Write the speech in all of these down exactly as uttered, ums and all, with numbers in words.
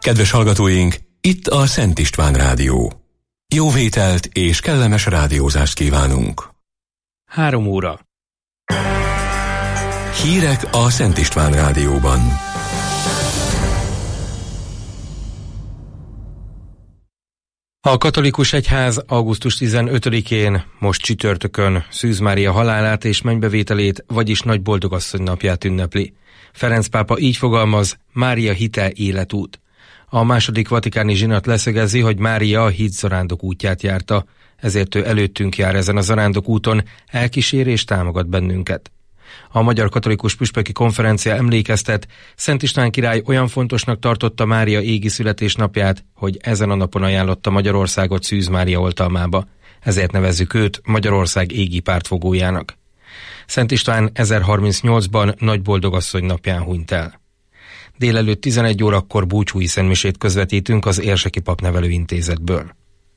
Kedves hallgatóink, itt a Szent István Rádió. Jó vételt és kellemes rádiózást kívánunk. Három óra. Hírek a Szent István Rádióban. A katolikus egyház augusztus tizenötödikén, most csütörtökön Szűz Mária halálát és mennybevételét, vagyis Nagy Boldogasszony napját ünnepli. Ferenc pápa így fogalmaz: Mária hite életút. A második vatikáni zsinat leszögezi, hogy Mária a hit zarándok útját járta, ezért ő előttünk jár ezen a zarándok úton, elkísér és támogat bennünket. A Magyar Katolikus Püspöki Konferencia emlékeztet, Szent István király olyan fontosnak tartotta Mária égi születésnapját, hogy ezen a napon ajánlotta Magyarországot Szűz Mária oltalmába. Ezért nevezzük őt Magyarország égi pártfogójának. Szent István ezerharmincnyolcban Nagy Boldogasszony napján hunyt el. Délelőtt tizenegy órakor búcsúi szentmisét közvetítünk az Érseki Papnevelő Intézetből.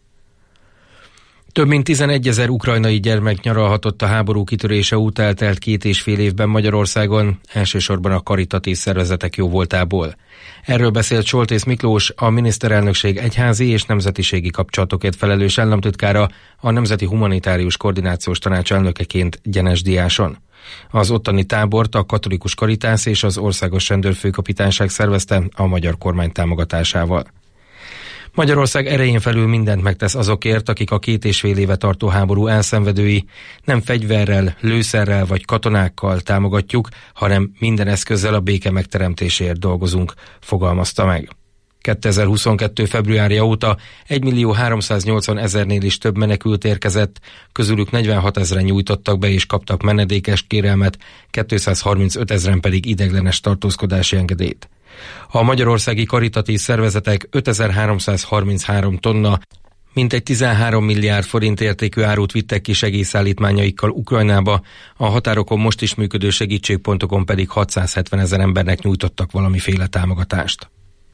Több mint tizenegyezer ukrajnai gyermek nyaralhatott a háború kitörése óta eltelt két és fél évben Magyarországon, elsősorban a karitatív szervezetek jóvoltából. Erről beszélt Soltész Miklós, a miniszterelnökség egyházi és nemzetiségi kapcsolatokért felelős államtitkára, a Nemzeti Humanitárius Koordinációs Tanács elnökeként Gyenesdiáson. Az ottani tábort a Katolikus Karitász és az Országos Rendőrfőkapitányság szervezte a magyar kormány támogatásával. Magyarország erején felül mindent megtesz azokért, akik a két és fél éve tartó háború elszenvedői. Nem fegyverrel, lőszerrel vagy katonákkal támogatjuk, hanem minden eszközzel a béke megteremtéséért dolgozunk, fogalmazta meg. kétezer-huszonkettő. februárja óta egymillió háromszáznyolcvan ezernél is több menekült érkezett, közülük negyvenhat ezren nyújtottak be és kaptak menedékes kérelmet, kétszázharmincöt ezren pedig ideiglenes tartózkodási engedélyt. A magyarországi karitatív szervezetek ötezer-háromszázharminchárom tonna, mintegy tizenhárom milliárd forint értékű árut vittek ki segélyszállítmányaikkal Ukrajnába, a határokon most is működő segítségpontokon pedig hatszázhetven ezer embernek nyújtottak valamiféle támogatást.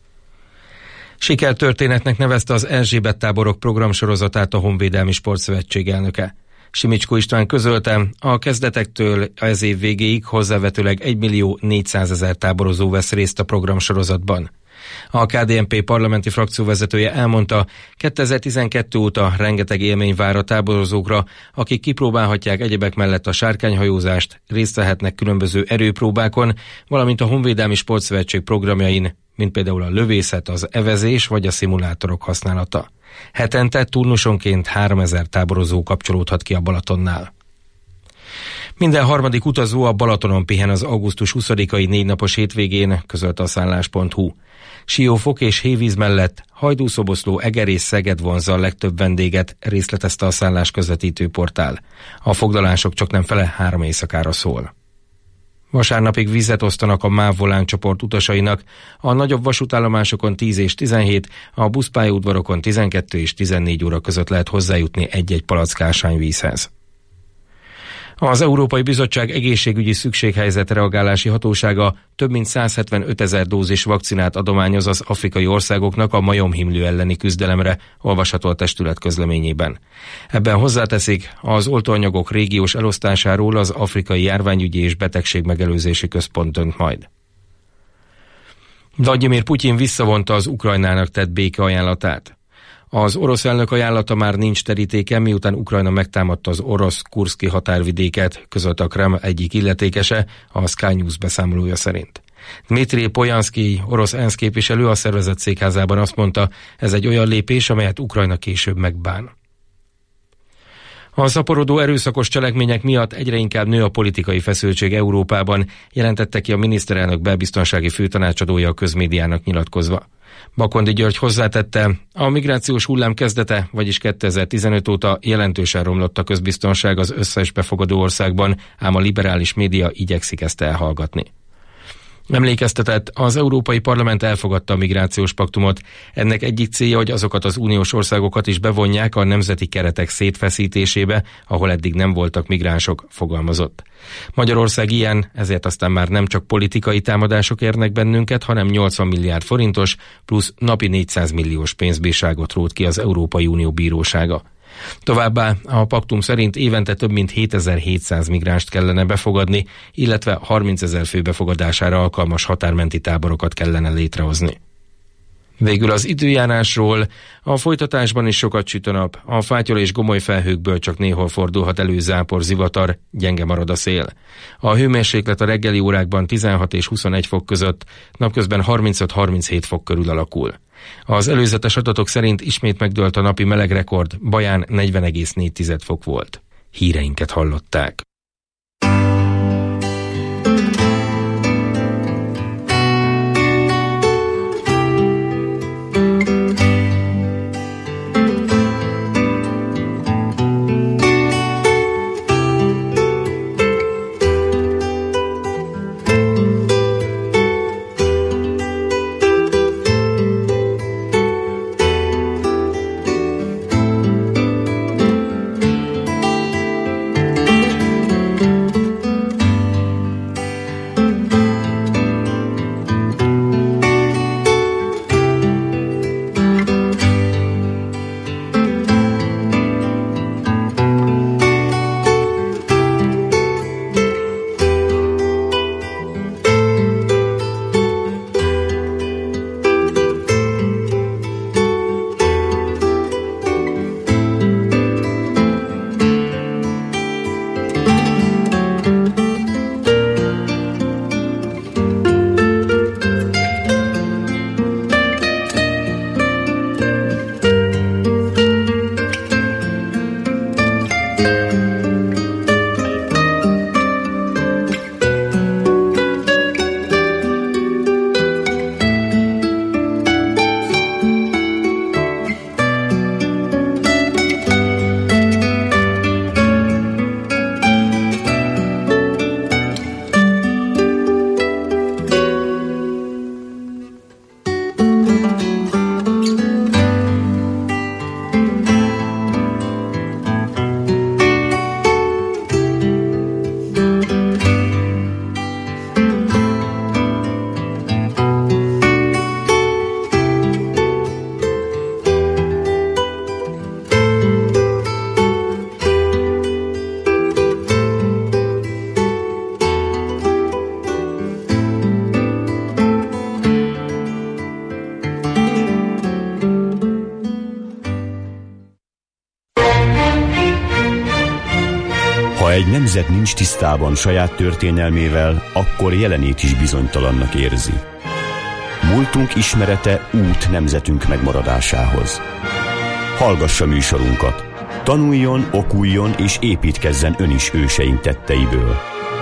Sikertörténetnek nevezte az Erzsébet táborok programsorozatát a Honvédelmi Sportszövetség elnöke. Simicskó István közölte, a kezdetektől ez év végéig hozzávetőleg egymillió négyszázezer táborozó vesz részt a programsorozatban. A ká dé en pé parlamenti frakcióvezetője elmondta, kétezer-tizenkettő óta rengeteg élmény vár a táborozókra, akik kipróbálhatják egyebek mellett a sárkányhajózást, részt vehetnek különböző erőpróbákon, valamint a Honvédelmi Sportszövetség programjain, mint például a lövészet, az evezés vagy a szimulátorok használata. Hetente turnusonként háromezer táborozó kapcsolódhat ki a Balatonnál. Minden harmadik utazó a Balatonon pihen az augusztus huszadikai négy napos hétvégén, közölte a szállás pont hu. Siófok és hévíz mellett Hajdú-Szoboszló, Eger és Szeged vonzza a legtöbb vendéget, részletezte a szállás közvetítő portál. A foglalások csaknem fele három éjszakára szól. Vasárnapig vizet osztanak a MÁV Volán csoport utasainak, a nagyobb vasútállomásokon tíz és tizenhét, a buszpályaudvarokon tizenkettő és tizennégy óra között lehet hozzájutni egy-egy palack ásványvízhez. Az Európai Bizottság egészségügyi szükséghelyzet reagálási hatósága több mint százhetvenöt ezer dózis vakcinát adományoz az afrikai országoknak a majomhimlő elleni küzdelemre, olvasható a testület közleményében. Ebben hozzáteszik, az oltóanyagok régiós elosztásáról az Afrikai Járványügyi és Betegségmegelőzési Központ dönt majd. Vlagyimir Putyin visszavonta az Ukrajnának tett békeajánlatát. Az orosz elnök ajánlata már nincs terítéken, miután Ukrajna megtámadta az orosz Kurszki határvidéket, közölte a Kreml egyik illetékese, a Sky News beszámolója szerint. Dmitrij Poljanszky, orosz ENSZ képviselő a szervezet székházában azt mondta, ez egy olyan lépés, amelyet Ukrajna később megbán. A szaporodó erőszakos cselekmények miatt egyre inkább nő a politikai feszültség Európában, jelentette ki a miniszterelnök belbiztonsági főtanácsadója a közmédiának nyilatkozva. Bakondi György hozzátette, a migrációs hullám kezdete, vagyis kétezer-tizenöt óta jelentősen romlott a közbiztonság az összes befogadó országban, ám a liberális média igyekszik ezt elhallgatni. Emlékeztetett, az Európai Parlament elfogadta a migrációs paktumot. Ennek egyik célja, hogy azokat az uniós országokat is bevonják a nemzeti keretek szétfeszítésébe, ahol eddig nem voltak migránsok, fogalmazott. Magyarország ilyen, ezért aztán már nem csak politikai támadások érnek bennünket, hanem nyolcvan milliárd forintos plusz napi négyszáz milliós pénzbírságot rótt ki az Európai Unió bírósága. Továbbá a paktum szerint évente több mint hétezer-hétszáz migránst kellene befogadni, illetve harmincezer fő befogadására alkalmas határmenti táborokat kellene létrehozni. Végül az időjárásról. A folytatásban is sokat süt a nap. A fátyol és gomoly felhőkből csak néhol fordulhat elő zápor, zivatar, gyenge marad a szél. A hőmérséklet a reggeli órákban tizenhat és huszonegy fok között, napközben harmincöt-harminchét fok körül alakul. Az előzetes adatok szerint ismét megdőlt a napi melegrekord, Baján negyven egész négy fok volt. Híreinket hallották. Ha egy nemzet nincs tisztában saját történelmével, akkor jelenét is bizonytalannak érzi. Múltunk ismerete út nemzetünk megmaradásához. Hallgassa műsorunkat. Tanuljon, okuljon és építkezzen ön is őseink tetteiből.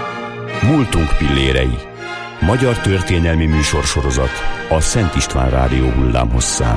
Múltunk pillérei. Magyar történelmi műsorsorozat a Szent István Rádió hullámhosszán.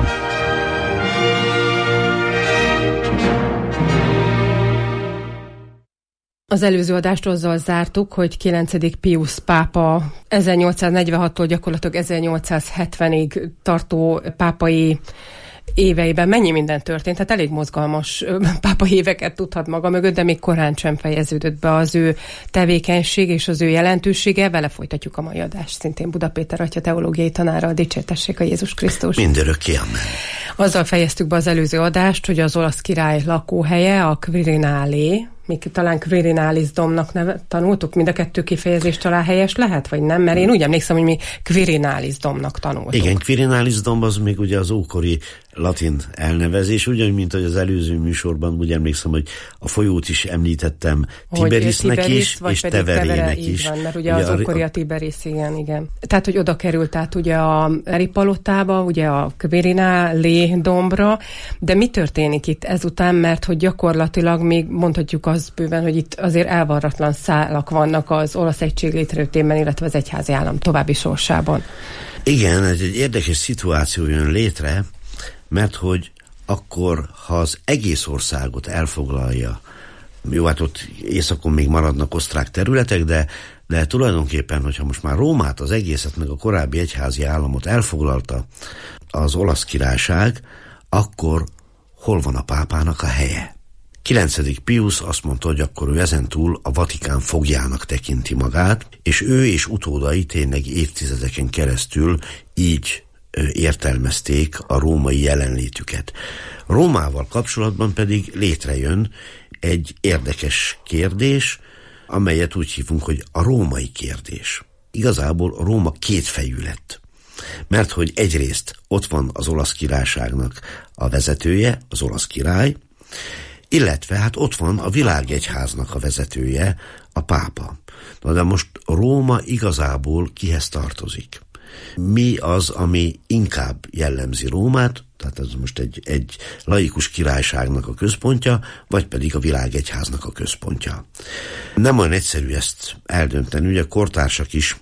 Az előző adást azzal zártuk, hogy kilencedik Piusz pápa ezernyolcszáznegyvenhattól gyakorlatilag ezernyolcszázhetvenig tartó pápai éveiben mennyi minden történt, tehát elég mozgalmas pápai éveket tudhat maga mögött, de még korán sem fejeződött be az ő tevékenység és az ő jelentősége. Vele folytatjuk a mai adást, szintén Buda Péter atya teológiai tanára, dicsértessék a Jézus Krisztus. Mindörökké, amen. Azzal fejeztük be az előző adást, hogy az olasz király lakóhelye a Quirinale, még talán Quirinalis domnak neve, tanultuk, mind a kettő kifejezés talán helyes lehet, vagy nem? Mert én úgy emlékszem, hogy mi Quirinalis domnak tanultunk. Igen, Quirinalis dom az még ugye az ókori latin elnevezés, ugyanúgy, mint hogy az előző műsorban úgy emlékszem, hogy a folyót is említettem Tiberisnek Tiberis, is, és Teverének is. Van, mert ugye, ugye az ókori a Tiberis, igen, igen. Tehát, hogy oda került át ugye a Eri palotába, ugye a Quirinale dombra, de mi történik itt ezután, mert hogy gyakorlatilag még mondhatjuk az bőven, hogy itt azért elvarratlan szálak vannak az olasz egység létrejöttében, illetve az egyházi állam további sorsában. Igen, ez egy érdekes szituáció jön létre, mert hogy akkor, ha az egész országot elfoglalja, jó, hát ott északon még maradnak osztrák területek, de, de tulajdonképpen, hogyha most már Rómát, az egészet, meg a korábbi egyházi államot elfoglalta az olasz királyság, akkor hol van a pápának a helye? kilencedik Piusz azt mondta, hogy akkor ő ezentúl a Vatikán fogjának tekinti magát, és ő és utódai tényleg évtizedeken keresztül így értelmezték a római jelenlétüket. Rómával kapcsolatban pedig létrejön egy érdekes kérdés, amelyet úgy hívunk, hogy a római kérdés. Igazából Róma kétfejű lett. Mert hogy egyrészt ott van az olasz királyságnak a vezetője, az olasz király, illetve hát ott van a világegyháznak a vezetője, a pápa. Na de most Róma igazából kihez tartozik? Mi az, ami inkább jellemzi Rómát, tehát ez most egy, egy laikus királyságnak a központja, vagy pedig a világegyháznak a központja. Nem olyan egyszerű ezt eldönteni, ugye kortársak is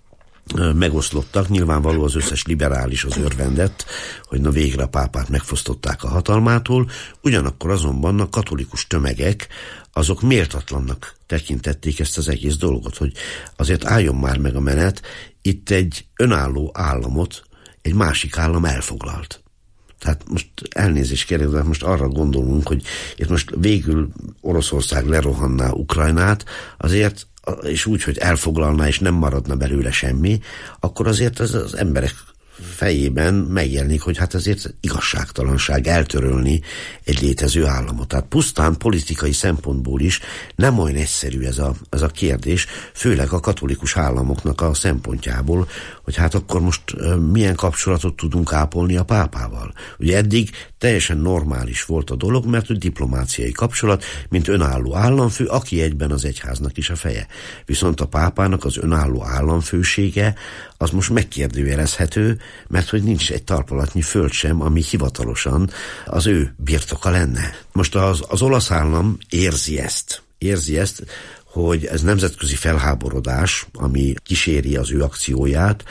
megoszlottak, nyilvánvaló az összes liberális az örvendett, hogy na végre a pápát megfosztották a hatalmától, ugyanakkor azonban a katolikus tömegek azok méltatlannak tekintették ezt az egész dolgot, hogy azért álljon már meg a menet, itt egy önálló államot egy másik állam elfoglalt. Tehát most elnézést kérek, de most arra gondolunk, hogy itt most végül Oroszország lerohanná Ukrajnát, azért és úgy, hogy elfoglalná, és nem maradna belőle semmi, akkor azért az, az emberek fejében megjelenik, hogy hát azért igazságtalanság eltörölni egy létező államot. Tehát pusztán politikai szempontból is nem olyan egyszerű ez a, ez a kérdés, főleg a katolikus államoknak a szempontjából, hogy hát akkor most milyen kapcsolatot tudunk ápolni a pápával. Ugye eddig teljesen normális volt a dolog, mert hogy diplomáciai kapcsolat, mint önálló államfő, aki egyben az egyháznak is a feje. Viszont a pápának az önálló államfősége az most megkérdőjelezhető, mert hogy nincs egy talpalatnyi föld sem, ami hivatalosan az ő birtoka lenne. Most az, az olasz állam érzi ezt. Érzi ezt, hogy ez nemzetközi felháborodás, ami kíséri az ő akcióját,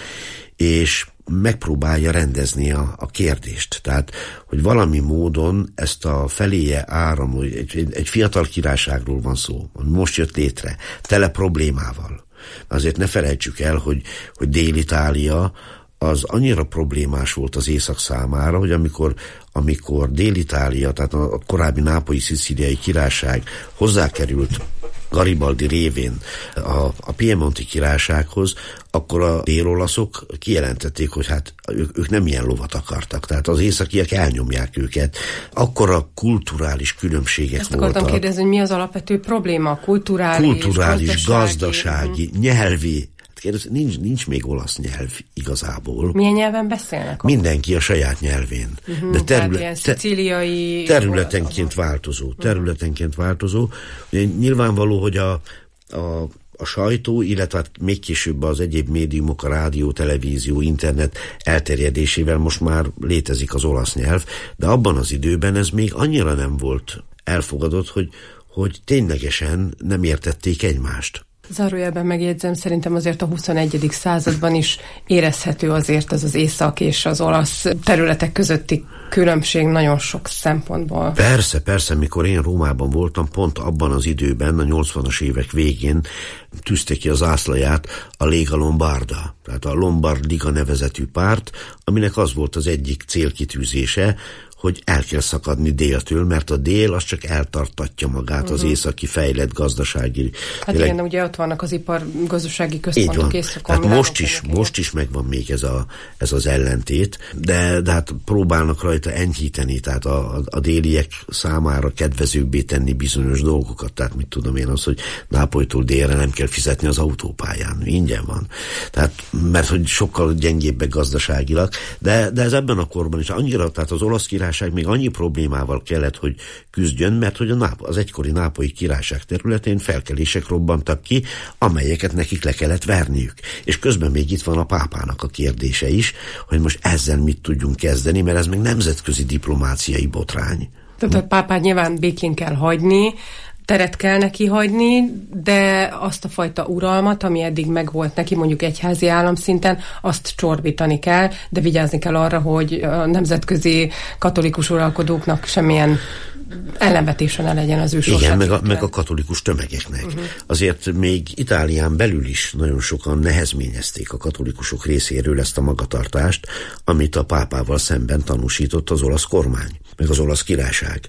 és megpróbálja rendezni a, a kérdést. Tehát, hogy valami módon ezt a feléje áramló, egy, egy fiatal királyságról van szó, ami most jött létre, tele problémával. Azért ne felejtsük el, hogy, hogy Dél-Itália az annyira problémás volt az észak számára, hogy amikor, amikor Dél-Itália, tehát a korábbi nápolyi-szicíliai királyság hozzákerült Garibaldi révén a, a Piemonti királysághoz, akkor a dél-olaszok kijelentették, hogy hát ők, ők nem ilyen lovat akartak, tehát az északiak elnyomják őket. Akkor a kulturális különbségek Ezt voltak. Ezt akartam kérdezni, hogy mi az alapvető probléma? Kulturális, kulturális gazdasági, gazdasági uh-huh. nyelvi. Kérdez, nincs, nincs még olasz nyelv igazából. Milyen nyelven beszélnek? Mindenki a saját nyelvén. Uh-huh, de terület, ilyen szicíliai... területenként változó. Területenként változó. Nyilvánvaló, hogy a, a, a sajtó, illetve hát még később az egyéb médiumok, a rádió, televízió, internet elterjedésével most már létezik az olasz nyelv, de abban az időben ez még annyira nem volt elfogadott, hogy, hogy ténylegesen nem értették egymást. Zárójelben megjegyzem, szerintem azért a huszonegyedik században is érezhető azért az az észak és az olasz területek közötti különbség nagyon sok szempontból. Persze, persze, mikor én Rómában voltam, pont abban az időben, a nyolcvanas évek végén tűzte ki az ászlaját a Lega Lombarda, tehát a Lombard Liga nevezetű párt, aminek az volt az egyik célkitűzése, hogy el kell szakadni déltől, mert a dél az csak eltartatja magát uh-huh. az északi fejlett gazdasági... Hát igen, de ugye ott vannak az ipar-gazdasági központok északon. Hát most is, most is megvan még ez, a, ez az ellentét, de, de hát próbálnak rajta enyhíteni, tehát a, a, a déliek számára kedvezőbbé tenni bizonyos dolgokat, tehát mit tudom én az, hogy Nápolytól délre nem kell fizetni az autópályán, ingyen van. Tehát, mert hogy sokkal gyengébbek gazdaságilag, de, de ez ebben a korban is annyira, tehát az olasz király még annyi problémával kellett, hogy küzdjön, mert hogy a Náp- az egykori nápolyi királyság területén felkelések robbantak ki, amelyeket nekik le kellett verniük. És közben még itt van a pápának a kérdése is, hogy most ezzel mit tudjunk kezdeni, mert ez még nemzetközi diplomáciai botrány. Tehát a pápát nyilván békén kell hagyni, teret kell neki hagyni, de azt a fajta uralmat, ami eddig megvolt neki mondjuk egyházi államszinten, azt csorbítani kell, de vigyázni kell arra, hogy a nemzetközi katolikus uralkodóknak semmilyen ellenvetése ne legyen az ő sorsát. Igen, meg a, meg a katolikus tömegeknek. Uh-huh. Azért még Itálián belül is nagyon sokan nehezményezték a katolikusok részéről ezt a magatartást, amit a pápával szemben tanúsított az olasz kormány, meg az olasz királyság.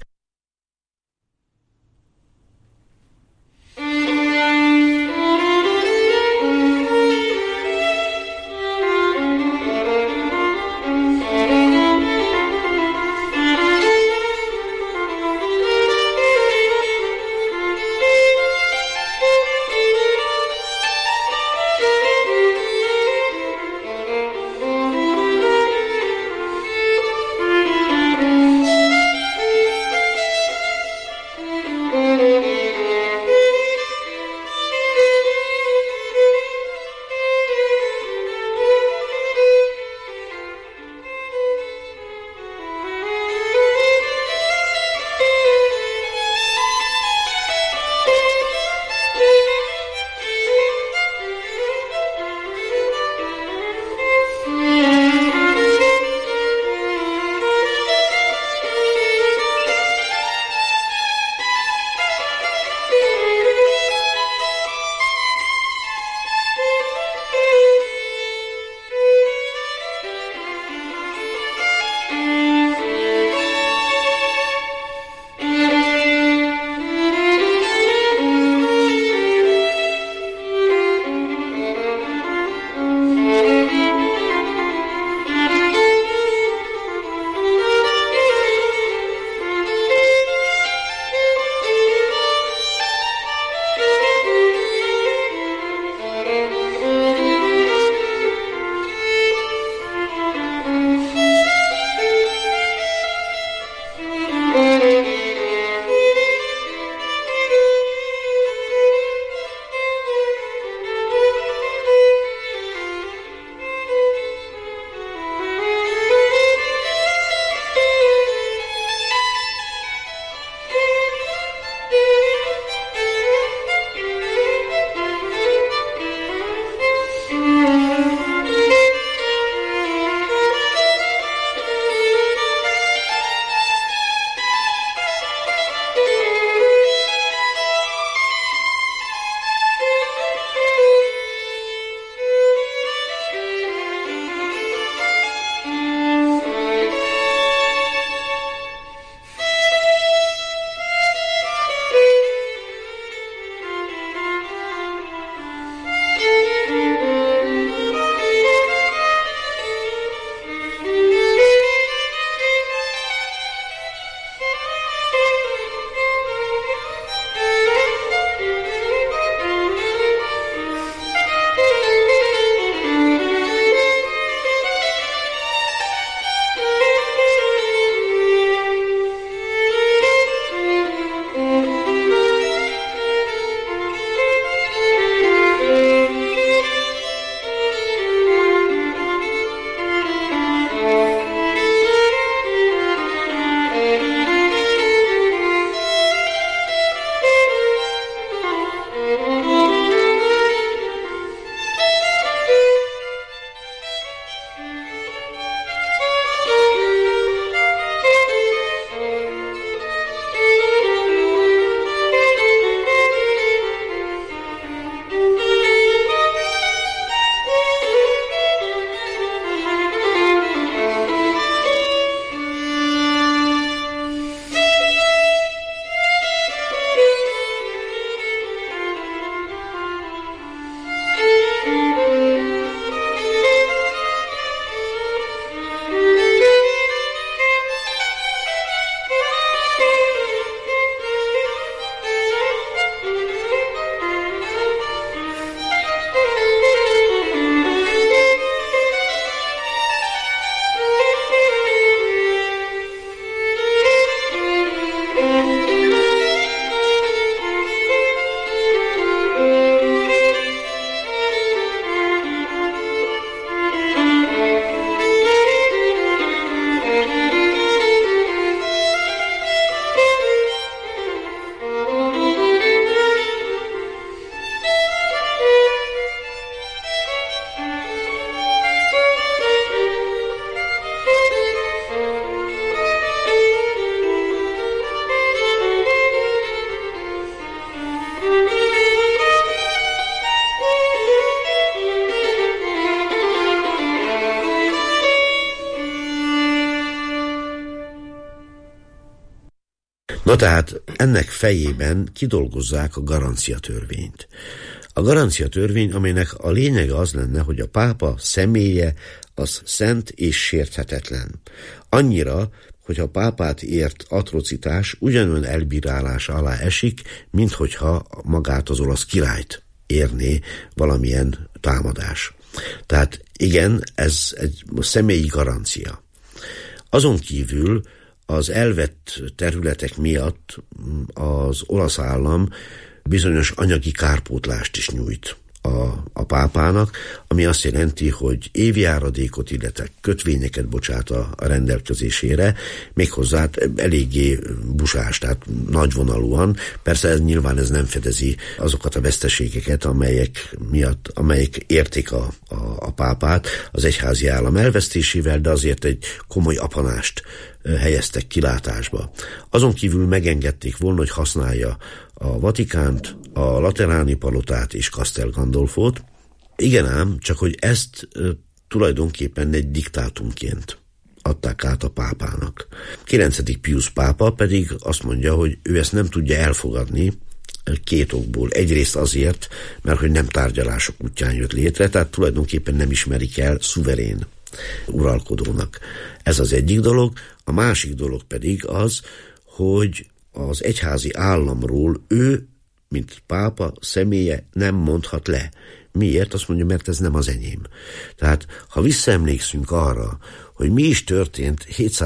Na tehát ennek fejében kidolgozzák a garanciatörvényt. A garanciatörvény, amelynek a lényege az lenne, hogy a pápa személye az szent és sérthetetlen. Annyira, hogy a pápát ért atrocitás ugyanolyan elbírálása alá esik, mint hogyha magát az olasz királyt érné valamilyen támadás. Tehát igen, ez egy személyi garancia. Azon kívül az elvett területek miatt az olasz állam bizonyos anyagi kárpótlást is nyújt a, a pápának, ami azt jelenti, hogy évjáradékot, illetve kötvényeket bocsát a, a rendelkezésére, méghozzá eléggé busás, tehát nagyvonalúan. Persze ez, nyilván ez nem fedezi azokat a veszteségeket, amelyek miatt, amelyek érték a, a, a pápát az egyházi állam elvesztésével, de azért egy komoly apanást helyeztek kilátásba. Azon kívül megengedték volna, hogy használja a Vatikánt, a Lateráni palotát és Castel Gandolfot. Igen ám, csak hogy ezt e, tulajdonképpen egy diktátumként adták át a pápának. kilencedik Piusz pápa pedig azt mondja, hogy ő ezt nem tudja elfogadni két okból. Egyrészt azért, mert hogy nem tárgyalások útján jött létre, tehát tulajdonképpen nem ismerik el szuverén uralkodónak. Ez az egyik dolog. A másik dolog pedig az, hogy az egyházi államról ő, mint pápa személye nem mondhat le. Miért? Azt mondja, mert ez nem az enyém. Tehát, ha visszaemlékszünk arra, hogy mi is történt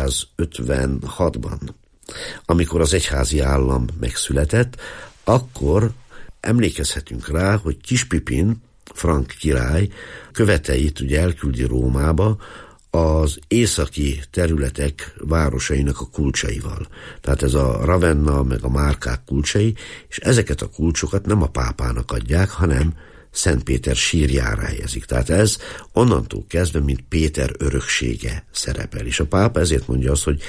hétszázötvenhatban, amikor az egyházi állam megszületett, akkor emlékezhetünk rá, hogy Kis Pipin, Frank király követeit ugye elküldi Rómába az északi területek városainak a kulcsaival. Tehát ez a Ravenna meg a Márkák kulcsai, és ezeket a kulcsokat nem a pápának adják, hanem Szent Péter sírjára helyezik. Tehát ez onnantól kezdve, mint Péter öröksége szerepel. És a pápa ezért mondja azt, hogy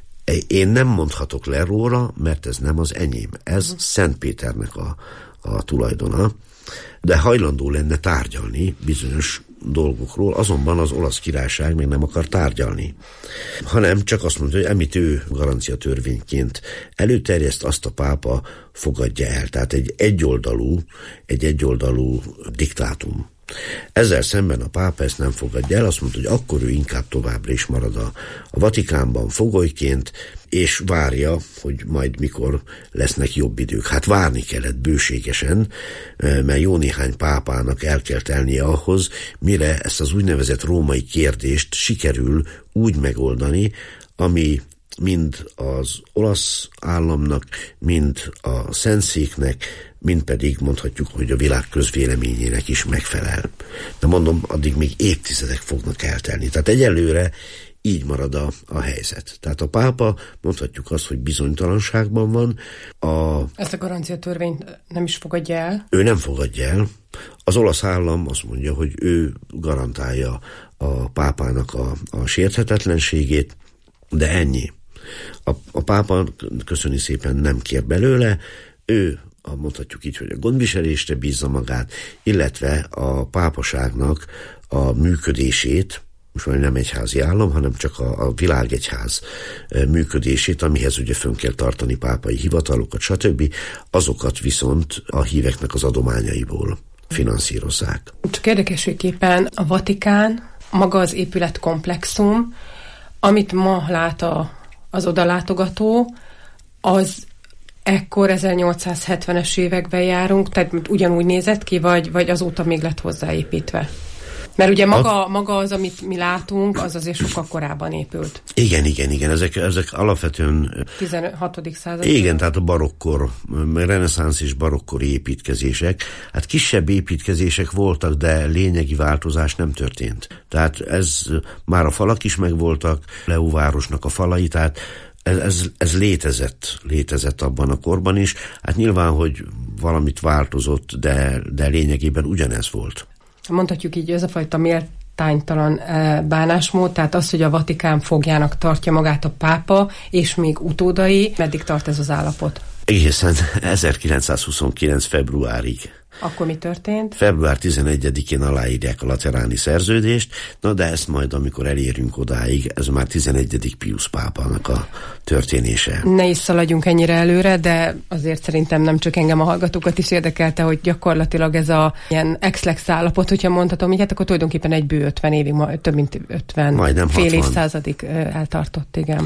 én nem mondhatok le róla, mert ez nem az enyém. Ez Szent Péternek a, a tulajdona, de hajlandó lenne tárgyalni bizonyos dolgokról, azonban az olasz királyság még nem akar tárgyalni, hanem csak azt mondja, hogy amit ő garanciatörvényként előterjeszt, azt a pápa fogadja el. Tehát egy egyoldalú, egy egyoldalú diktátum. Ezzel szemben a pápa ezt nem fogadja el, azt mondta, hogy akkor ő inkább továbbra is marad a, a Vatikánban fogolyként, és várja, hogy majd mikor lesznek jobb idők. Hát várni kellett bőségesen, mert jó néhány pápának el kell telnie ahhoz, mire ezt az úgynevezett római kérdést sikerül úgy megoldani, ami mind az olasz államnak, mind a Szentszéknek, mind pedig mondhatjuk, hogy a világ közvéleményének is megfelel. De mondom, addig még évtizedek fognak eltelni. Tehát egyelőre így marad a, a helyzet. Tehát a pápa, mondhatjuk azt, hogy bizonytalanságban van. A, Ezt a garanciatörvényt nem is fogadja el? Ő nem fogadja el. Az olasz állam azt mondja, hogy ő garantálja a pápának a, a sérthetetlenségét, de ennyi. A, a pápa, köszöni szépen, nem kér belőle, ő a, mondhatjuk így, hogy a gondviselésre bízza magát, illetve a pápaságnak a működését, most már nem egyházi állam, hanem csak a, a világegyház működését, amihez ugye fönn kell tartani pápai hivatalokat, stb. Azokat viszont a híveknek az adományaiból finanszírozzák. Csak érdekességképpen a Vatikán, maga az épületkomplexum, amit ma lát a, az odalátogató, az ekkor ezernyolcszázhetvenes években járunk, tehát ugyanúgy nézett ki, vagy, vagy azóta még lett hozzáépítve? Mert ugye maga, maga az, amit mi látunk, az azért sokkal korábban épült. Igen, igen, igen. Ezek, ezek alapvetően... tizenhatodik század. Igen, tehát a barokkor, reneszánsz és barokkori építkezések. Hát kisebb építkezések voltak, de lényegi változás nem történt. Tehát ez már a falak is megvoltak, Leó városnak a falai, tehát Ez, ez, ez létezett, létezett abban a korban is. Hát nyilván, hogy valamit változott, de, de lényegében ugyanez volt. Mondhatjuk így, ez a fajta méltánytalan bánásmód, tehát az, hogy a Vatikán fogjának tartja magát a pápa, és még utódai, meddig tart ez az állapot? Egészen ezerkilencszázhuszonkilenc februárig. Akkor mi történt? február tizenegyedikén aláírják a lateráni szerződést, na de ezt majd, amikor elérünk odáig, ez már tizenegyedik Piusz pápának a történése. Ne is szaladjunk ennyire előre, de azért szerintem nem csak engem, a hallgatókat is érdekelte, hogy gyakorlatilag ez a ilyen ex-lex állapot, hogyha mondhatom, így hát akkor tulajdonképpen egy bő ötven évig, több mint ötven, majdnem fél hatvan évszázadig eltartott, igen.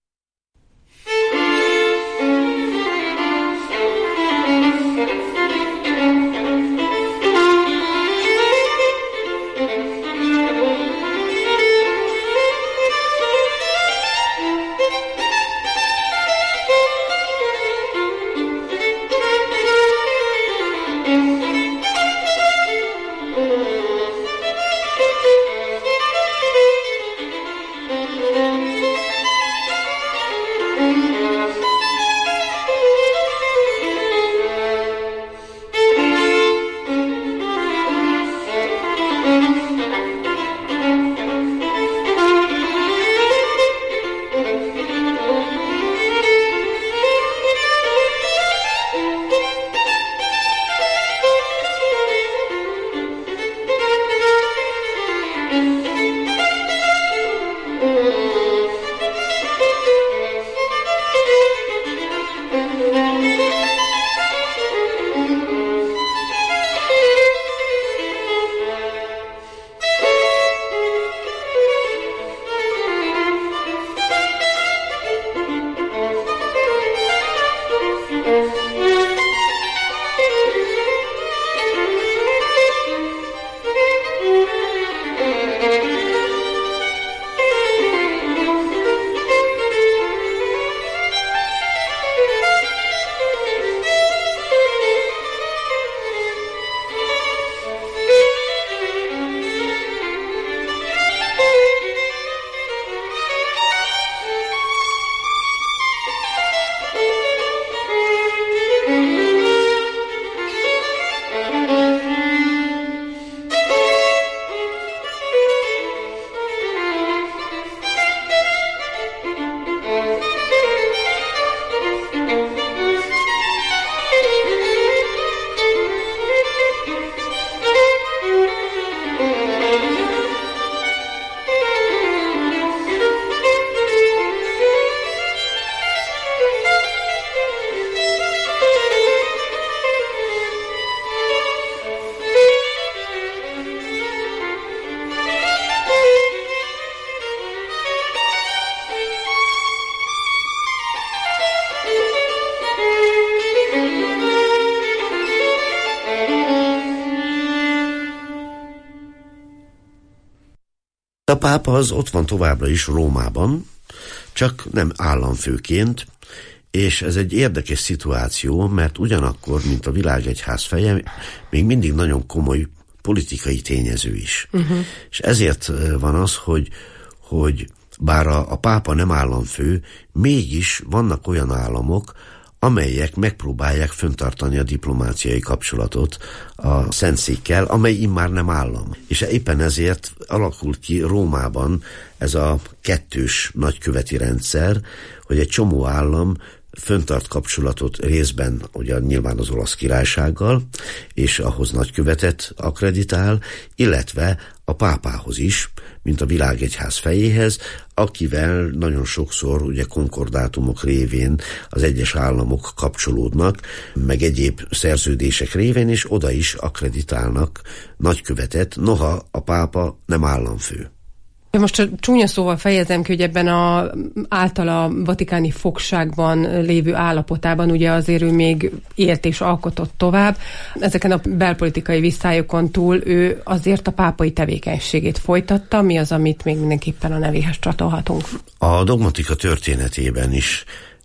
A pápa az ott van továbbra is Rómában, csak nem államfőként, és ez egy érdekes szituáció, mert ugyanakkor, mint a világegyház feje, még mindig nagyon komoly politikai tényező is. Uh-huh. És ezért van az, hogy, hogy bár a, a pápa nem államfő, mégis vannak olyan államok, amelyek megpróbálják fenntartani a diplomáciai kapcsolatot a Szentszékkel, amely immár nem állam. És éppen ezért alakult ki Rómában ez a kettős nagyköveti rendszer, hogy egy csomó állam föntart kapcsolatot részben ugye nyilván az Olasz Királysággal, és ahhoz nagykövetet akkreditál, illetve a pápához is, mint a világegyház fejéhez, akivel nagyon sokszor ugye konkordátumok révén az egyes államok kapcsolódnak, meg egyéb szerződések révén, és oda is akkreditálnak nagykövetet, noha a pápa nem államfő. Most a csúnya szóval fejezem ki, hogy ebben a általa vatikáni fogságban lévő állapotában ugye azért ő még élt és alkotott tovább. Ezeken a belpolitikai visszályokon túl ő azért a pápai tevékenységét folytatta. Mi az, amit még mindenképpen a nevéhez csatolhatunk? A dogmatika történetében is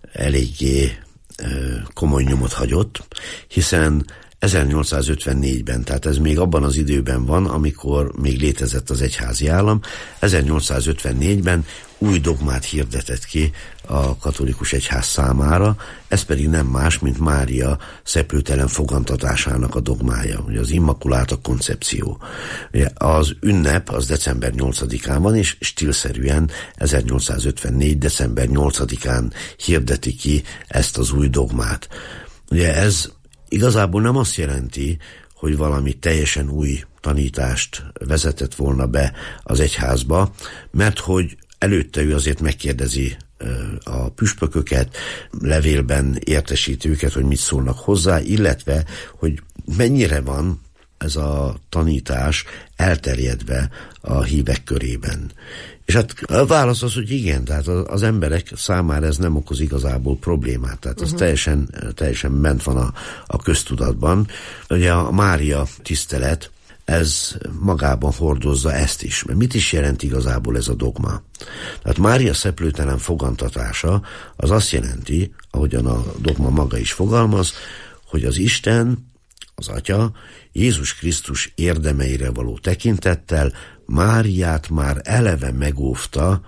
eléggé komoly nyomot hagyott, hiszen ezernyolcszázötvennégyben, tehát ez még abban az időben van, amikor még létezett az egyházi állam, ezernyolcszázötvennégyben új dogmát hirdetett ki a katolikus egyház számára, ez pedig nem más, mint Mária szeplőtelen fogantatásának a dogmája, ugye az Immaculata koncepció. Ugye az ünnep az december nyolcadikán van, és stílszerűen ezernyolcszázötvennégy. december nyolcadikán hirdeti ki ezt az új dogmát. Ugye ez igazából nem azt jelenti, hogy valami teljesen új tanítást vezetett volna be az egyházba, mert hogy előtte ő azért megkérdezi a püspököket, levélben értesíti őket, hogy mit szólnak hozzá, illetve, hogy mennyire van ez a tanítás elterjedve a hívek körében. És hát a válasz az, hogy igen, tehát az emberek számára ez nem okoz igazából problémát, tehát ez uh-huh. teljesen, teljesen bent van a, a köztudatban. Ugye a Mária tisztelet, ez magában hordozza ezt is. Mert mit is jelent igazából ez a dogma? Tehát Mária szeplőtelen fogantatása az azt jelenti, ahogyan a dogma maga is fogalmaz, hogy az Isten, az Atya Jézus Krisztus érdemeire való tekintettel Máriát már eleve megóvta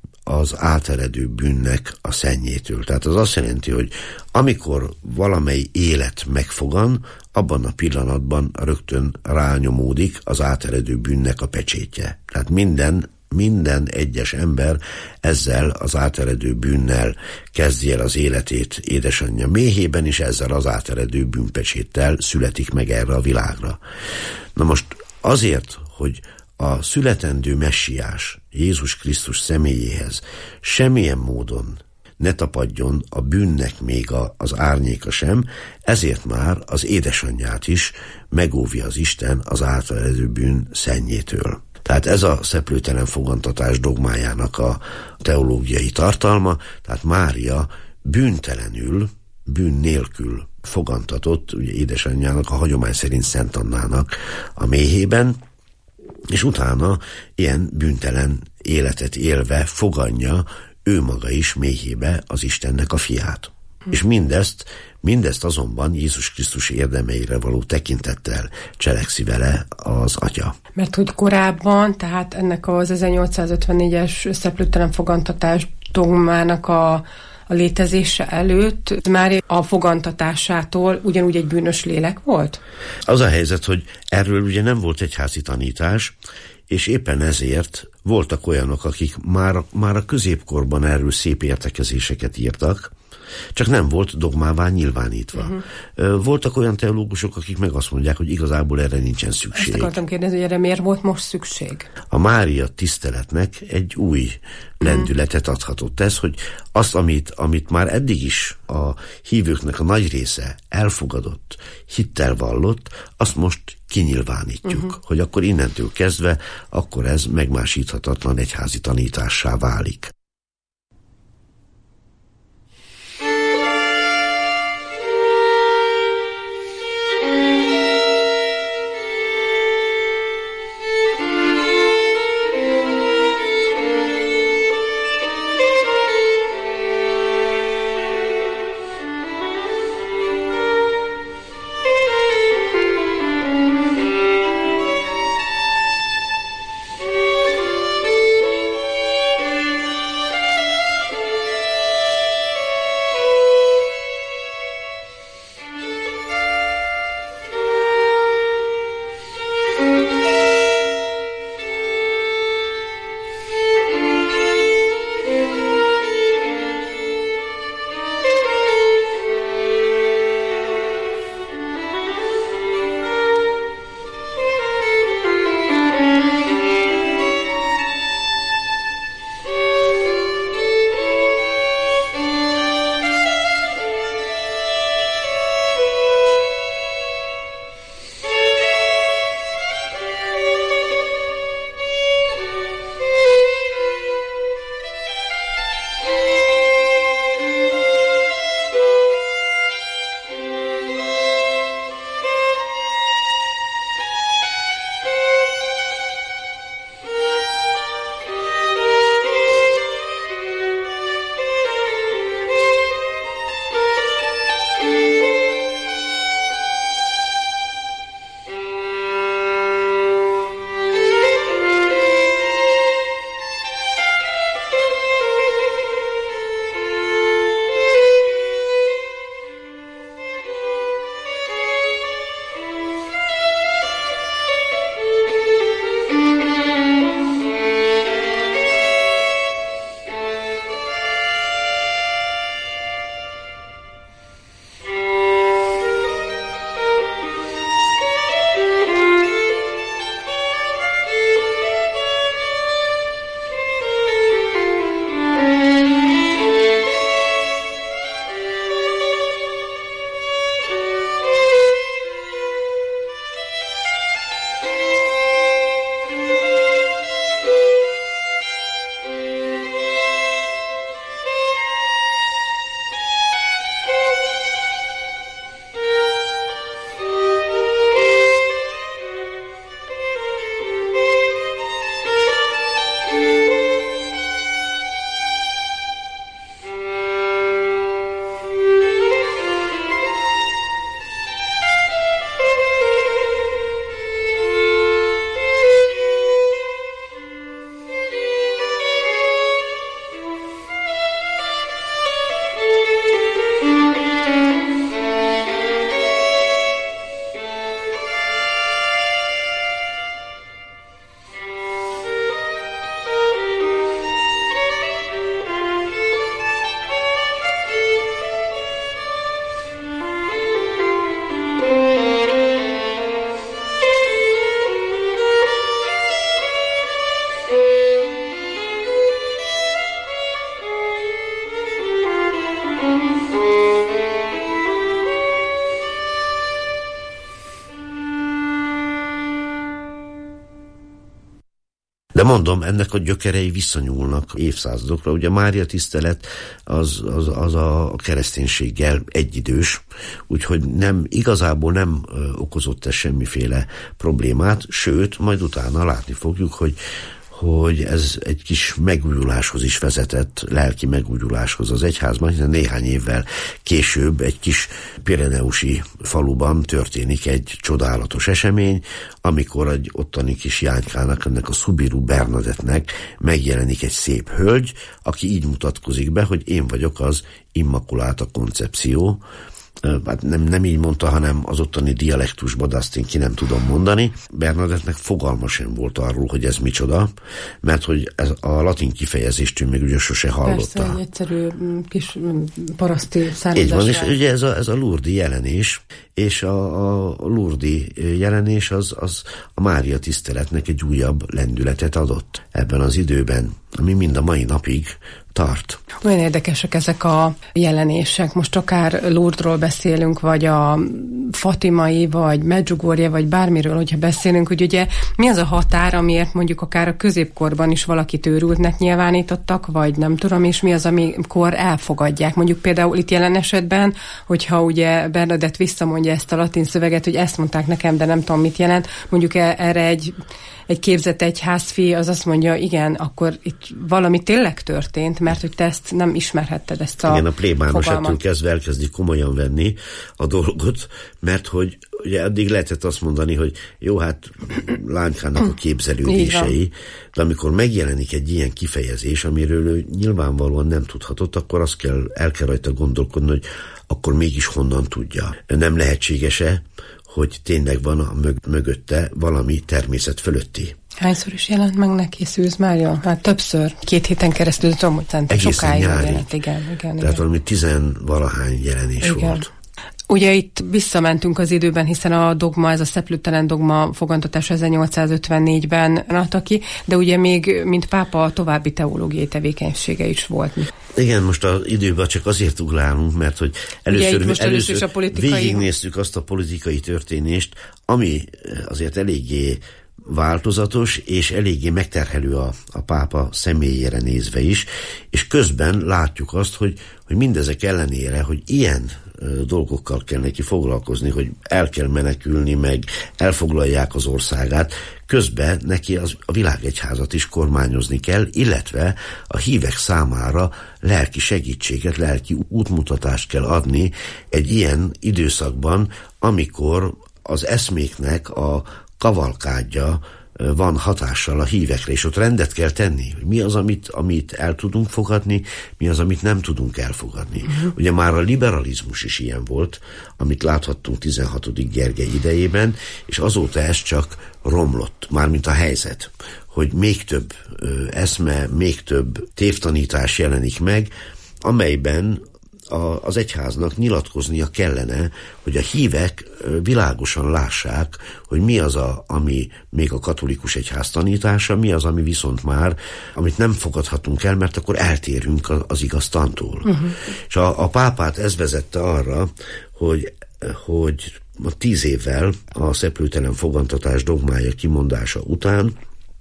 az áteredő bűnnek a szennyétől. Tehát az azt jelenti, hogy amikor valamely élet megfogan, abban a pillanatban rögtön rányomódik az áteredő bűnnek a pecsétje. Tehát minden, minden egyes ember ezzel az áteredő bűnnel kezdi el az életét édesanyja méhében, és ezzel az áteredő bűnpecséttel születik meg erre a világra. Na most azért, hogy a születendő messiás Jézus Krisztus személyéhez semmilyen módon ne tapadjon a bűnnek még a, az árnyéka sem, ezért már az édesanyját is megóvja az Isten az áteredő bűn szennyétől. Tehát ez a szeplőtelen fogantatás dogmájának a teológiai tartalma, tehát Mária bűntelenül, bűn nélkül fogantatott, ugye édesanyjának, a hagyomány szerint Szent Annának a méhében, és utána ilyen bűntelen életet élve fogadja ő maga is méhébe az Istennek a fiát. Hm. És mindezt, mindezt azonban Jézus Krisztus érdemeire való tekintettel cselekszi vele az Atya. Mert hogy korábban, tehát ennek az ezernyolcszázötvennégyes szeplőtelen fogantatás dogmának a, a létezése előtt már a fogantatásától ugyanúgy egy bűnös lélek volt? Az a helyzet, hogy erről ugye nem volt egyházi tanítás, és éppen ezért voltak olyanok, akik már, már a középkorban erről szép értekezéseket írtak, csak nem volt dogmává nyilvánítva. Uh-huh. Voltak olyan teológusok, akik meg azt mondják, hogy igazából erre nincsen szükség. Ezt akartam kérdezni, hogy erre miért volt most szükség? A Mária tiszteletnek egy új lendületet adhatott ez, hogy azt, amit, amit már eddig is a hívőknek a nagy része elfogadott, hittel vallott, azt most kinyilvánítjuk, uh-huh. hogy akkor innentől kezdve, akkor ez megmásíthatatlan egyházi tanítássá válik. De mondom, ennek a gyökerei visszanyúlnak évszázadokra. Ugye Mária tisztelet az, az, az a kereszténységgel egyidős, úgyhogy nem, igazából nem okozott ez semmiféle problémát, sőt, majd utána látni fogjuk, hogy hogy ez egy kis megújuláshoz is vezetett, lelki megújuláshoz az egyházban, hiszen néhány évvel később egy kis pireneusi faluban történik egy csodálatos esemény, amikor egy ottani kis Jánykának, ennek a Subiru Bernadettnek megjelenik egy szép hölgy, aki így mutatkozik be, hogy én vagyok az Immaculata Concepció. Hát nem, nem így mondta, hanem az ottani dialektusban, de azt én ki nem tudom mondani. Bernadettnek fogalma sem volt arról, hogy ez micsoda, mert hogy ez a latin kifejezést ő még ugye sose hallotta. Persze, egy egyszerű kis paraszti származásra. Így van, és ugye ez a, ez a Lourdes jelenés, és a, a Lourdes jelenés az, az a Mária tiszteletnek egy újabb lendületet adott ebben az időben, ami mind a mai napig tart. Nagyon érdekesek ezek a jelenések. Most akár Lourdesról beszélünk, vagy a fatimai, vagy Medjugorje, vagy bármiről, hogyha beszélünk, hogy ugye mi az a határ, amiért mondjuk akár a középkorban is valakit őrültnek nyilvánítottak, vagy nem tudom, és mi az, amikor elfogadják. Mondjuk például itt jelen esetben, hogyha ugye Bernadett visszamondja ezt a latin szöveget, hogy ezt mondták nekem, de nem tudom, mit jelent, mondjuk erre egy egy képzett egyházfi, az azt mondja, igen, akkor itt valami tényleg történt, mert hogy te ezt nem ismerhetted, ezt a Igen, a plébános ettől kezdve elkezdi komolyan venni a dolgot, mert hogy ugye addig lehetett azt mondani, hogy jó, hát lánykának a képzelődései, de amikor megjelenik egy ilyen kifejezés, amiről ő nyilvánvalóan nem tudhatott, akkor azt kell, el kell rajta gondolkodni, hogy akkor mégis honnan tudja. Nem lehetséges-e, hogy tényleg van a mög- mögötte valami természet fölötti. Hányszor is jelent meg neki Szűz Mária? Hát többször. Két héten keresztül tudom, hogy szerintem sokáig jelent. Igen, igen, Tehát igen. valami tizenvalahány jelenés igen. volt. Ugye itt visszamentünk az időben, hiszen a dogma, ez a szeplőtelen dogma fogantatás ezernyolcszázötvennégyben adta ki, de ugye még, mint pápa, további teológiai tevékenysége is volt. Igen, most az időben csak azért ugrálunk, mert hogy először, most először, először politikai... végignéztük azt a politikai történést, ami azért eléggé változatos, és eléggé megterhelő a, a pápa személyére nézve is, és közben látjuk azt, hogy, hogy mindezek ellenére, hogy ilyen ö, dolgokkal kell neki foglalkozni, hogy el kell menekülni, meg elfoglalják az országát, közben neki az, a világegyházat is kormányozni kell, illetve a hívek számára lelki segítséget, lelki útmutatást kell adni egy ilyen időszakban, amikor az eszméknek a kavalkádja van hatással a hívekre, és ott rendet kell tenni, hogy mi az, amit, amit el tudunk fogadni, mi az, amit nem tudunk elfogadni. Uh-huh. Ugye már a liberalizmus is ilyen volt, amit láthattunk tizenhatodik Gergely idejében, és azóta ez csak romlott, mármint a helyzet, hogy még több ö, eszme, még több tévtanítás jelenik meg, amelyben a, az egyháznak nyilatkoznia kellene, hogy a hívek világosan lássák, hogy mi az, a, ami még a katolikus egyház tanítása, mi az, ami viszont már, amit nem fogadhatunk el, mert akkor eltérünk az igaz tantól. Uh-huh. És a, a pápát ez vezette arra, hogy, hogy tíz évvel a szeplőtelen fogantatás dogmája kimondása után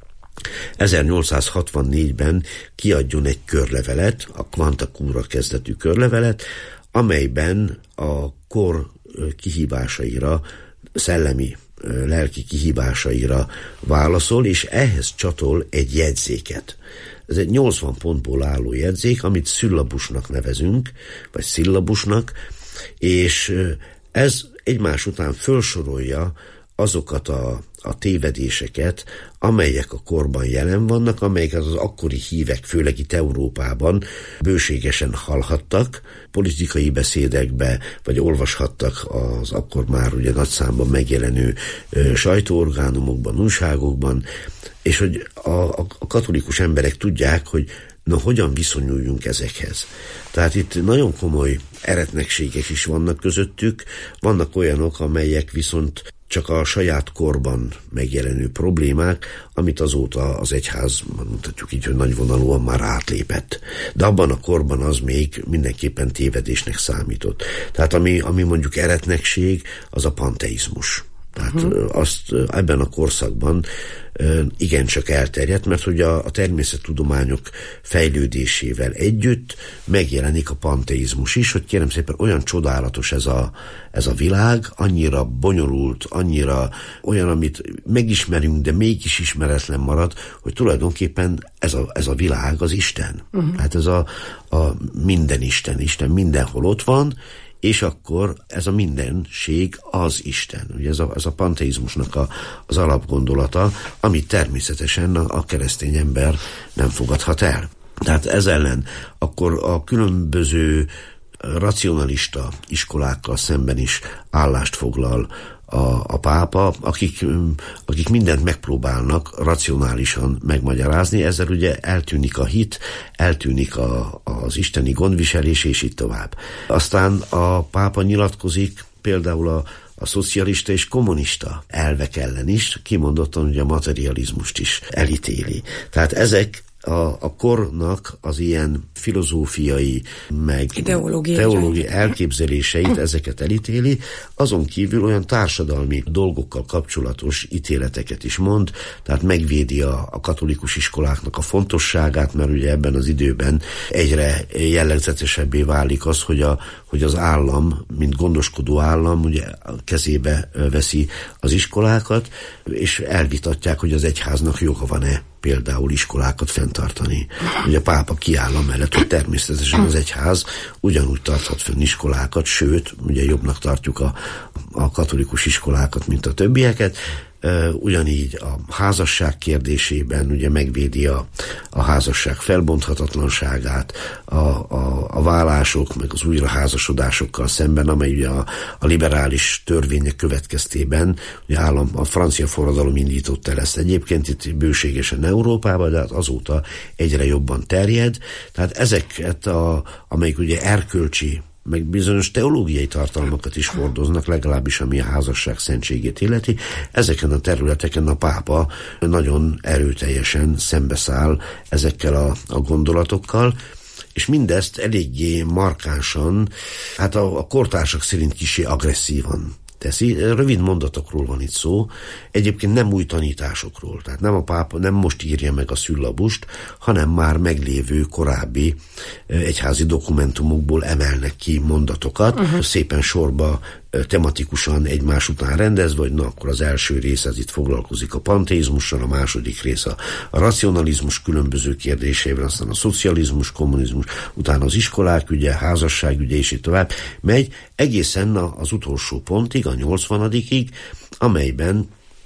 ezernyolcszázhatvannégyben kiadjon egy körlevelet, a Quanta Cura kezdetű körlevelet, amelyben a kor kihívásaira, szellemi, lelki kihívásaira válaszol, és ehhez csatol egy jegyzéket. Ez egy nyolcvan pontból álló jegyzék, amit szillabusnak nevezünk, vagy szillabusnak, és ez egymás után felsorolja azokat a, a tévedéseket, amelyek a korban jelen vannak, amelyeket az akkori hívek, főleg itt Európában bőségesen hallhattak, politikai beszédekbe, vagy olvashattak az akkor már ugye nagy számban megjelenő ö, sajtóorgánumokban, újságokban, és hogy a, a, a katolikus emberek tudják, hogy na, hogyan viszonyuljunk ezekhez. Tehát itt nagyon komoly eretnekségek is vannak közöttük, vannak olyanok, amelyek viszont csak a saját korban megjelenő problémák, amit azóta az egyház, mondhatjuk így, hogy nagyvonalúan már átlépett. De abban a korban az még mindenképpen tévedésnek számított. Tehát ami, ami mondjuk eretnekség, az a panteizmus. Tehát uh-huh. azt ebben a korszakban igencsak elterjedt, mert hogy a, a természettudományok fejlődésével együtt megjelenik a panteizmus is, hogy kérem szépen olyan csodálatos ez a, ez a világ, annyira bonyolult, annyira olyan, amit megismerünk, de mégis ismeretlen marad, hogy tulajdonképpen ez a, ez a világ az Isten. Uh-huh. Hát ez a, a minden Isten, Isten mindenhol ott van, és akkor ez a mindenség az Isten. Ugye ez a, ez a panteizmusnak a, az alapgondolata, amit természetesen a, a keresztény ember nem fogadhat el. Tehát ez ellen akkor a különböző racionalista iskolákkal szemben is állást foglal a, a pápa, akik, akik mindent megpróbálnak racionálisan megmagyarázni, ezzel ugye eltűnik a hit, eltűnik a, az isteni gondviselés, és így tovább. Aztán a pápa nyilatkozik például a, a szocialista és kommunista elvek ellen is, kimondottan ugye a materializmust is elítéli. Tehát ezek A, a kornak az ilyen filozófiai, meg ideológiai teológiai elképzeléseit, ezeket elítéli, azon kívül olyan társadalmi dolgokkal kapcsolatos ítéleteket is mond, tehát megvédi a, a katolikus iskoláknak a fontosságát, mert ugye ebben az időben egyre jellegzetesebbé válik az, hogy, a, hogy az állam, mint gondoskodó állam, ugye kezébe veszi az iskolákat, és elvitatják, hogy az egyháznak joga van-e például iskolákat fenntartani. Ugye a pápa kiáll amellett, hogy természetesen az egyház ugyanúgy tarthat fenn iskolákat, sőt, ugye jobbnak tartjuk a, a katolikus iskolákat, mint a többieket. Ugyanígy a házasság kérdésében ugye megvédi a, a házasság felbonthatatlanságát, a, a, a vállások, meg az újraházasodásokkal szemben, amely ugye a, a liberális törvények következtében, ugye állam, a francia forradalom indította el ezt egyébként itt bőségesen Európában, de hát azóta egyre jobban terjed. Tehát ezeket, a, amelyik ugye erkölcsi, meg bizonyos teológiai tartalmakat is hordoznak, legalábbis ami a házasság szentségét illeti. Ezeken a területeken a pápa nagyon erőteljesen szembeszáll ezekkel a, a gondolatokkal, és mindezt eléggé markánsan, hát a, a kortársak szerint kissé agresszívan teszi. Rövid mondatokról van itt szó, egyébként nem új tanításokról, tehát nem a pápa nem most írja meg a szüllabust, hanem már meglévő korábbi egyházi dokumentumokból emelnek ki mondatokat, uh-huh. szépen sorba tematikusan egymás után rendezve, vagy na, akkor az első rész az itt foglalkozik a panteizmussal, a második rész a, a racionalizmus különböző kérdéseivel, aztán a szocializmus, kommunizmus, utána az iskolák ügye, házasság ügye, és így tovább megy, egészen az utolsó pontig, a nyolcvanadikig, amelyben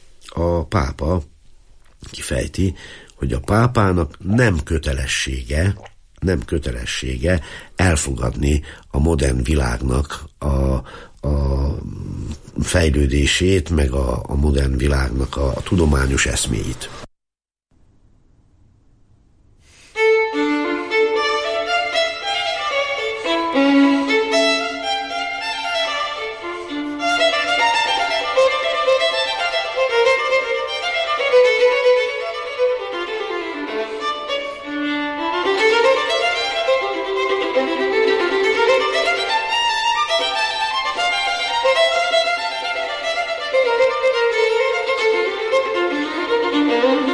a pápa kifejti, hogy a pápának nem kötelessége, nem kötelessége elfogadni a modern világnak a, a fejlődését, meg a, a modern világnak a, a tudományos eszméit. Thank you.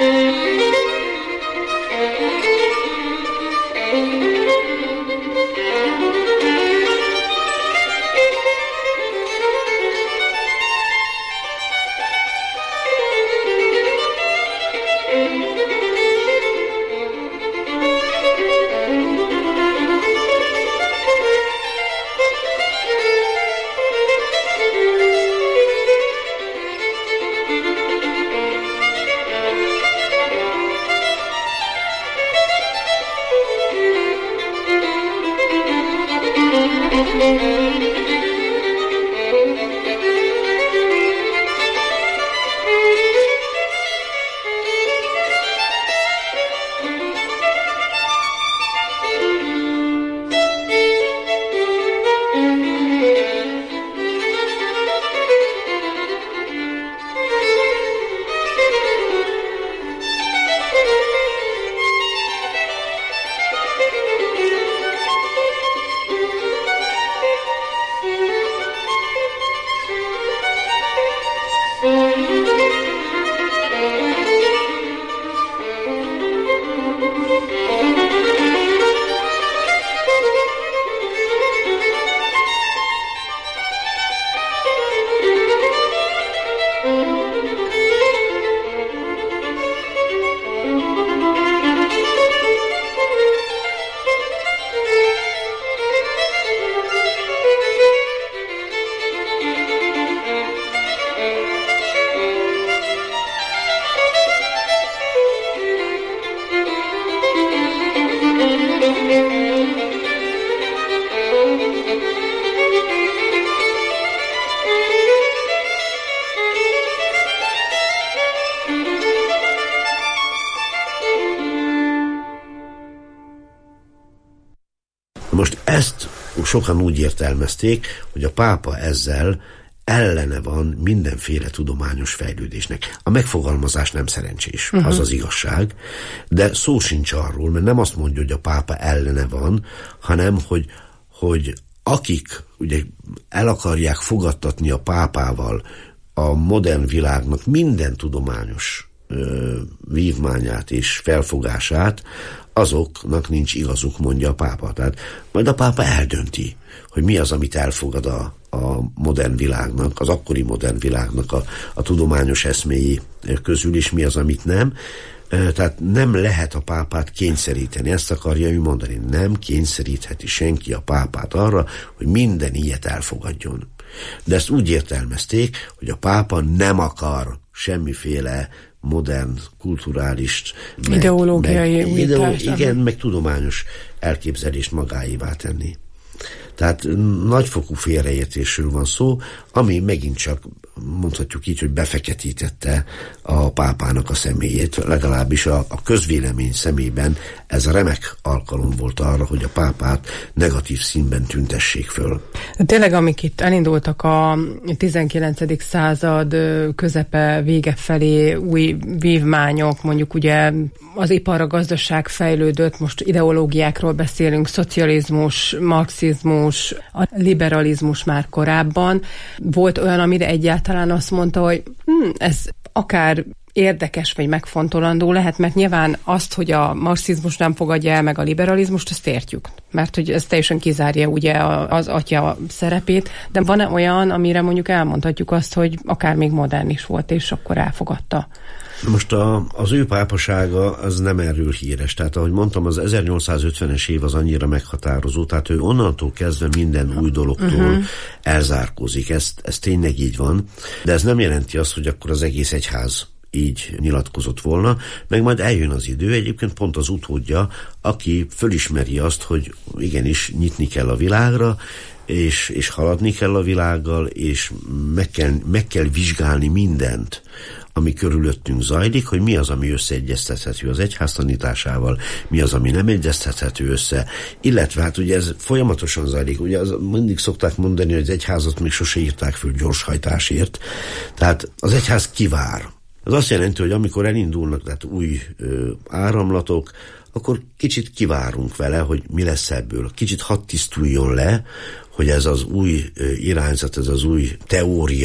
Most ezt sokan úgy értelmezték, hogy a pápa ezzel ellene van mindenféle tudományos fejlődésnek. A megfogalmazás nem szerencsés, uh-huh. az az igazság, de szó sincs arról, mert nem azt mondja, hogy a pápa ellene van, hanem, hogy, hogy akik ugye el akarják fogadtatni a pápával a modern világnak minden tudományos ö, vívmányát és felfogását, azoknak nincs igazuk, mondja a pápa. Tehát majd a pápa eldönti, hogy mi az, amit elfogad a, a modern világnak, az akkori modern világnak a, a tudományos eszméi közül, és mi az, amit nem. Tehát nem lehet a pápát kényszeríteni, ezt akarja ő mondani. Nem kényszerítheti senki a pápát arra, hogy minden ilyet elfogadjon. De ezt úgy értelmezték, hogy a pápa nem akar semmiféle modern, kulturális, ideológiai meg, ideó, igen, meg tudományos elképzelést magáévá tenni. Tehát nagyfokú félreértésről van szó, ami megint csak mondhatjuk így, hogy befeketítette a pápának a személyét, legalábbis a, a közvélemény szemében ez remek alkalom volt arra, hogy a pápát negatív színben tüntessék föl. Tényleg, amik itt elindultak a tizenkilencedik század közepe vége felé, új vívmányok, mondjuk ugye az ipar, a gazdaság fejlődött, most ideológiákról beszélünk, szocializmus, marxizmus, a liberalizmus már korábban. Volt olyan, amire egyáltalán azt mondta, hogy hm, ez akár érdekes vagy megfontolandó lehet, mert nyilván azt, hogy a marxizmus nem fogadja el meg a liberalizmust, azt értjük. Mert hogy ez teljesen kizárja ugye az atya szerepét, de van-e olyan, amire mondjuk elmondhatjuk azt, hogy akár még modern is volt, és akkor elfogadta? Most a, az ő pápasága az nem erről híres. Tehát ahogy mondtam, az ezernyolcszázötvenes év az annyira meghatározó, tehát ő onnantól kezdve minden új dologtól uh-huh. elzárkózik. Ez, ez tényleg így van. De ez nem jelenti azt, hogy akkor az egész egyház így nyilatkozott volna, meg majd eljön az idő, egyébként pont az utódja, aki fölismeri azt, hogy igenis nyitni kell a világra, és, és haladni kell a világgal, és meg kell, meg kell vizsgálni mindent, ami körülöttünk zajlik, hogy mi az, ami összeegyeztethető az egyház tanításával, mi az, ami nem egyeztethető össze, illetve hát ugye ez folyamatosan zajlik, ugye az, mindig szokták mondani, hogy az egyházat még sose írták föl gyorshajtásért, tehát az egyház kivár. Az azt jelenti, hogy amikor elindulnak tehát új ö, áramlatok, akkor kicsit kivárunk vele, hogy mi lesz ebből. Kicsit hadd tisztuljon le, hogy ez az új ö, irányzat, ez az új teória,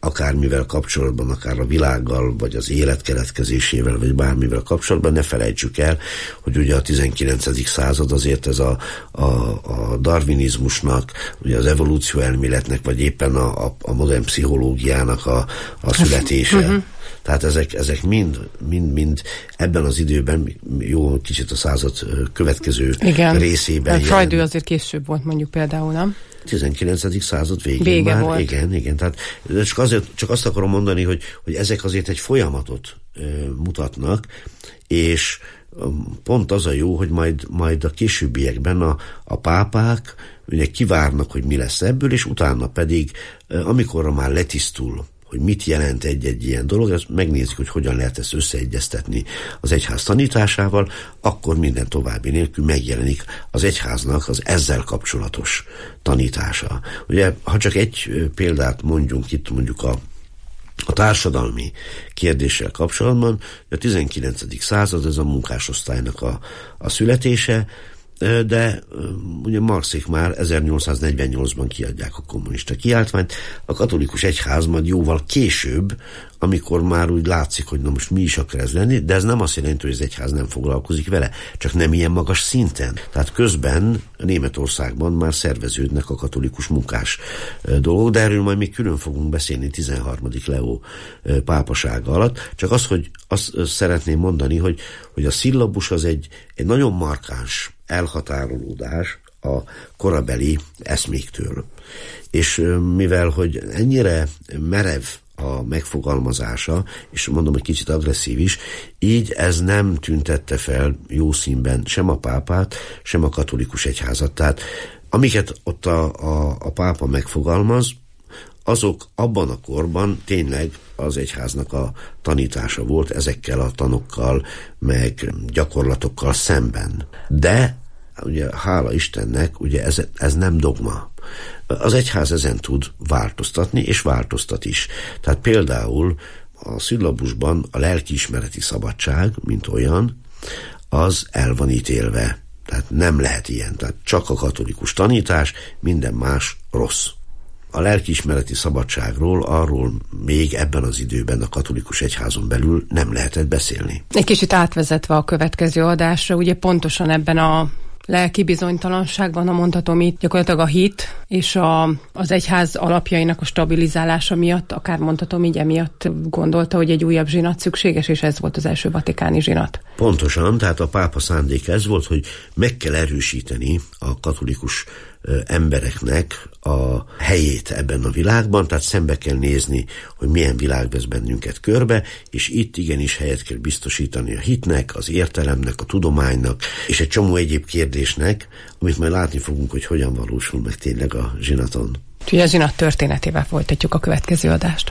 akármivel kapcsolatban, akár a világgal, vagy az élet keletkezésével, vagy bármivel kapcsolatban, ne felejtsük el, hogy ugye a tizenkilencedik század azért ez a, a, a darwinizmusnak, ugye az evolúció elméletnek, vagy éppen a, a, a modern pszichológiának a, a születése. Uh-huh. Tehát ezek, ezek mind, mind, mind ebben az időben, jó, kicsit a század következő igen. részében. Freud ő azért később volt mondjuk például, nem? tizenkilencedik század végén Vége már. Volt. Igen, igen. Tehát csak, azért, csak azt akarom mondani, hogy, hogy ezek azért egy folyamatot e, mutatnak, és pont az a jó, hogy majd, majd a későbbiekben a, a pápák ugye kivárnak, hogy mi lesz ebből, és utána pedig, amikor már letisztul, hogy mit jelent egy-egy ilyen dolog, ezt megnézzük, hogy hogyan lehet ezt összeegyeztetni az egyház tanításával, akkor minden további nélkül megjelenik az egyháznak az ezzel kapcsolatos tanítása. Ugye, ha csak egy példát mondjunk itt, mondjuk a A társadalmi kérdéssel kapcsolatban, a tizenkilencedik század, ez a munkásosztálynak a, a születése, de ugye Marxék már ezernyolcszáznegyvennyolcban kiadják a kommunista kiáltványt, a katolikus egyház majd jóval később, amikor már úgy látszik, hogy na most mi is akar ez lenni, de ez nem azt jelenti, hogy az egyház nem foglalkozik vele, csak nem ilyen magas szinten. Tehát közben Németországban már szerveződnek a katolikus munkás dolgok, de erről majd még külön fogunk beszélni tizenharmadik Leó pápasága alatt. Csak az, hogy azt szeretném mondani, hogy, hogy a szillabus az egy, egy nagyon markáns elhatárolódás a korabeli eszméktől. És mivel, hogy ennyire merev a megfogalmazása, és mondom, hogy kicsit agresszív is, így ez nem tüntette fel jó színben sem a pápát, sem a katolikus egyházat. Tehát amiket ott a, a, a pápa megfogalmaz, azok abban a korban tényleg az egyháznak a tanítása volt ezekkel a tanokkal, meg gyakorlatokkal szemben. De ugye hála Istennek, ugye ez, ez nem dogma. Az egyház ezen tud változtatni, és változtat is. Tehát például a szillabusban a lelkiismereti szabadság, mint olyan, az el van ítélve. Tehát nem lehet ilyen. Tehát csak a katolikus tanítás, minden más rossz. A lelkiismereti szabadságról, arról még ebben az időben a katolikus egyházon belül nem lehetett beszélni. Egy kicsit átvezetve a következő adásra, ugye pontosan ebben a lelki bizonytalanságban, ha mondhatom itt, gyakorlatilag a hit és a, az egyház alapjainak a stabilizálása miatt, akár mondhatom így, emiatt gondolta, hogy egy újabb zsinat szükséges, és ez volt az első vatikáni zsinat. Pontosan, tehát a pápa szándék ez volt, hogy meg kell erősíteni a katolikus embereknek a helyét ebben a világban, tehát szembe kell nézni, hogy milyen világ vesz bennünket körbe, és itt igenis helyet kell biztosítani a hitnek, az értelemnek, a tudománynak, és egy csomó egyéb kérdésnek, amit majd látni fogunk, hogy hogyan valósul meg tényleg a zsinaton. Úgyhogy a zsinat történetével folytatjuk a következő adást.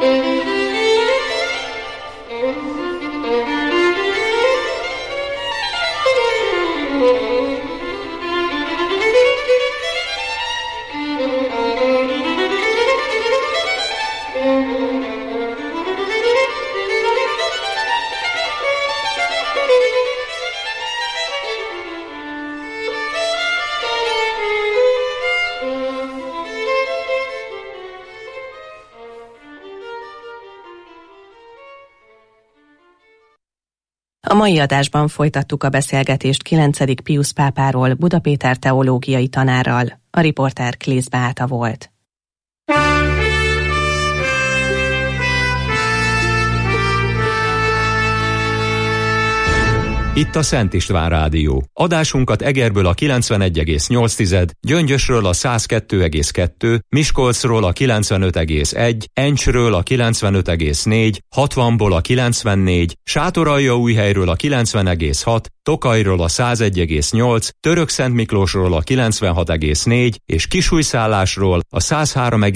A mai adásban folytattuk a beszélgetést kilencedik Piusz pápáról Buda Péter teológiai tanárral. A riporter Klész Beáta volt. Itt a Szent István Rádió. Adásunkat Egerből a kilencvenegy egész nyolc, Gyöngyösről a száz kettő egész kettő, Miskolcról a kilencvenöt egész egy, Encsről a kilencvenöt egész négy, hatvanból a kilencvennégy, Sátoraljaújhelyről a kilencven egész hat, Tokajról a száz egy egész nyolc, Törökszentmiklósról a kilencvenhat egész négy és Kisújszállásról a száz három